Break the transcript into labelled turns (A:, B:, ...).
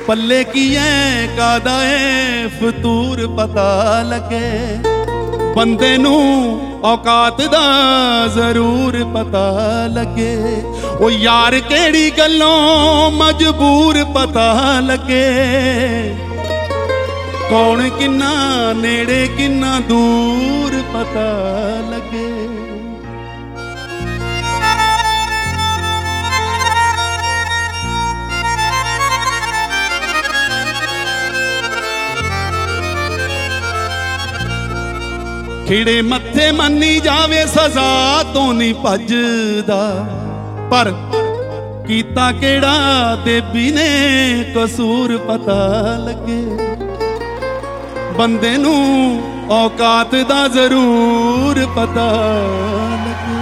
A: पल्ले की है कादा है फतूर पता लगे बंदे नू औकात दा जरूर पता लगे ओ यार केड़ी गल्लों मजबूर पता लगे कौन किन्ना नेड़े किन्ना दूर पता लगे। खिड़े मत्थे मन्नी जावे सजा तो नहीं भजदा पर कीता केड़ा देवी ने कसूर पता लगे बंदे नू औकात दा जरूर पता लगे।